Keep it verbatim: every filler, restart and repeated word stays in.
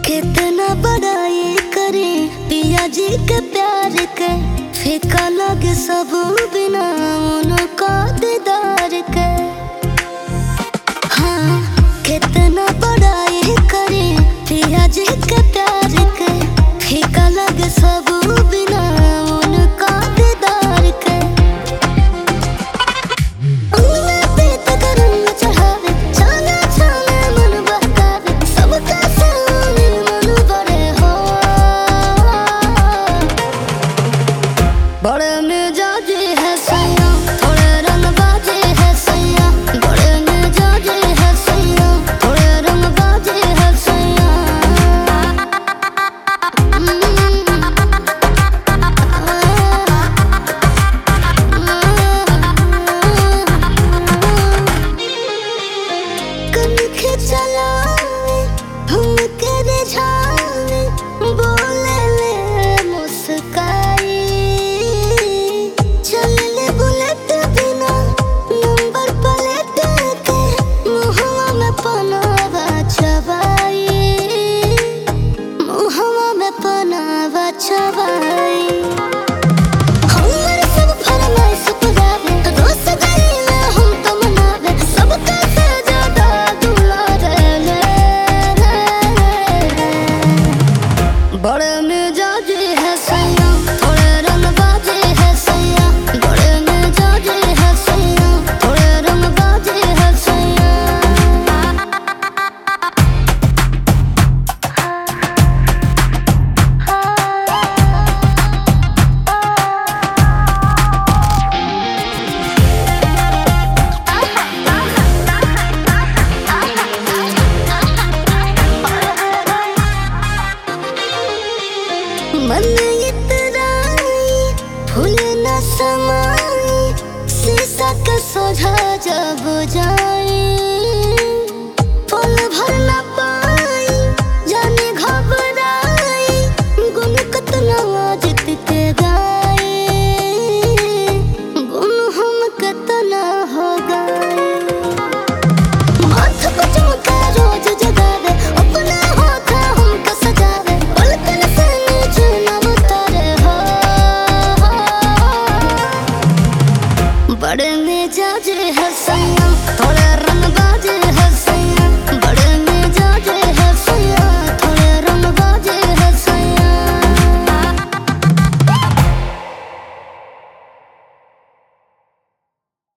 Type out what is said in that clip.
कितना बड़ाई करे पिया जी के प्यार के, फीका लगे सब बिना उनका दीदार के। हाँ, कितना बड़ाई करे पिया जी के प्यार के, फीका लगे सब बिना उनका दीदार के। उंगली पे तक रंग चढ़ावे, छाने छाने मन बहकावे, सबका सामने मन बड़े हो। बड़े मिजाजी है सैया, थोड़े रंगबाजी है सैया, बड़े मिजाजी है सैया, थोड़े रंगबाजी है सैया। कनखे चलावे हमके रिझावे, बोले ले मुस्काई, चले बुलेट बिना नंबर प्लेट के, मुहवा में पनावा चबाई, मुहवा में पनावा चबाई। हमर सब फरमाइश पुरावे, रोज गईले हम तो मनावे, सबका से ज्यादा दुलारे ले। बड़े मिजाजी है सैया, थोड़े रंगबाजी है सैया, बड़े मिजाजी है सैया, थोड़े रंगबाजी है सैया। मन इतराई फूल न समाई, शीशा के सोझा जब जाई,